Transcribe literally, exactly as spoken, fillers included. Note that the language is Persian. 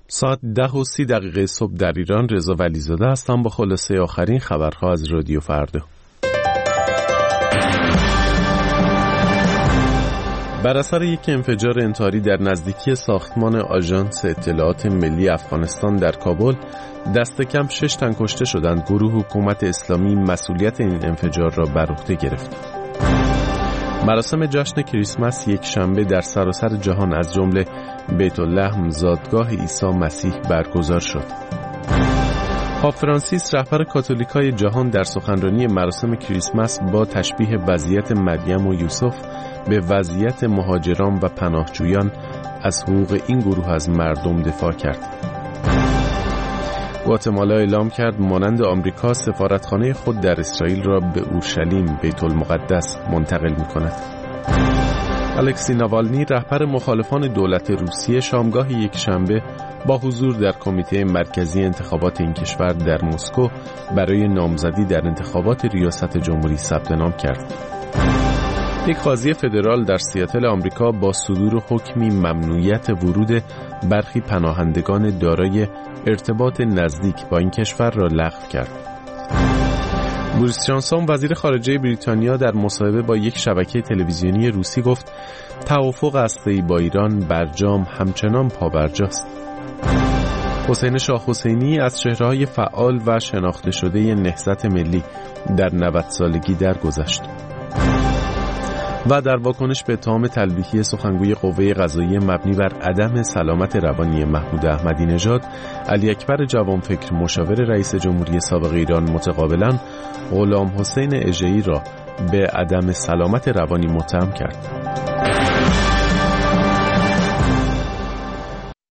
ساعت ده و سی دقیقه صبح در ایران. رضا ولیزاده هستم با خلاصه آخرین خبرها از رادیو فردا. بر اثر یک انفجار انتحاری در نزدیکی ساختمان آژانس اطلاعات ملی افغانستان در کابل، دست کم شش تن کشته شدند. گروه حکومت اسلامی مسئولیت این انفجار را بر عهده گرفت. مراسم جشن کریسمس یک شنبه در سراسر جهان از جمله بیت لحم زادگاه عیسی مسیح برگزار شد. پاپ فرانسیس رهبر کاتولیکای جهان در سخنرانی مراسم کریسمس با تشبیه وضعیت مریم و یوسف به وضعیت مهاجران و پناهجویان از حقوق این گروه از مردم دفاع کرد. گواتمالا اعلام کرد مانند آمریکا سفارتخانه خود در اسرائیل را به اورشلیم بیت المقدس منتقل می‌کند. الکسی ناوالنی رهبر مخالفان دولت روسیه شامگاه یک شنبه با حضور در کمیته مرکزی انتخابات این کشور در مسکو برای نامزدی در انتخابات ریاست جمهوری ثبت نام کرد. یک قاضی فدرال در سیاتل آمریکا با صدور حکمی ممنوعیت ورود برخی پناهندگان دارای ارتباط نزدیک با این کشور را لغو کرد. بوریس جانسون وزیر خارجه بریتانیا در مصاحبه با یک شبکه تلویزیونی روسی گفت توافق هسته‌ای با ایران برجام همچنان پابرجاست. حسین شاه حسینی از چهره‌های فعال و شناخته شده نهضت ملی در نود سالگی درگذشت. و در واکنش به اتهام تلویحی سخنگوی قوه قضاییه مبنی بر عدم سلامت روانی محمود احمدی نژاد، علی اکبر جوانفکر مشاور رئیس جمهوری سابق ایران متقابلا غلام حسین اژه‌ای را به عدم سلامت روانی متهم کرد.